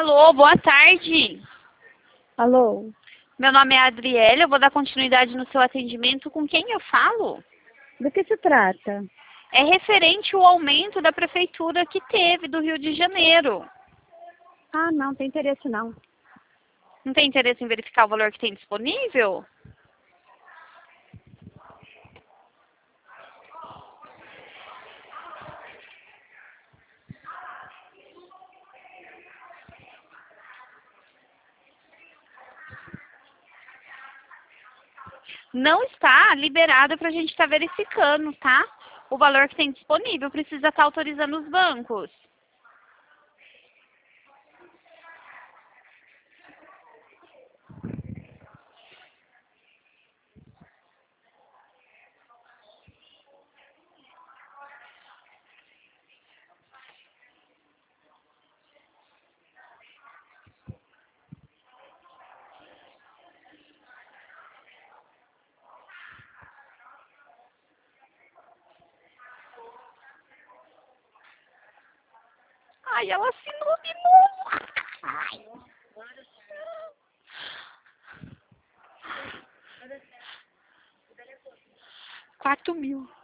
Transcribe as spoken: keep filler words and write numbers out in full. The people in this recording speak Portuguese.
Alô, boa tarde. Alô? Meu nome é Adriele, eu vou dar continuidade no seu atendimento. Com quem eu falo? Do que se trata? É referente ao aumento da prefeitura que teve do Rio de Janeiro. Ah, não, tem interesse não. Não tem interesse em verificar o valor que tem disponível? Não está liberado para a gente estar verificando, tá? O valor que tem disponível precisa estar autorizando os bancos. Ai, ela assinou de novo. Ai. Quatro mil.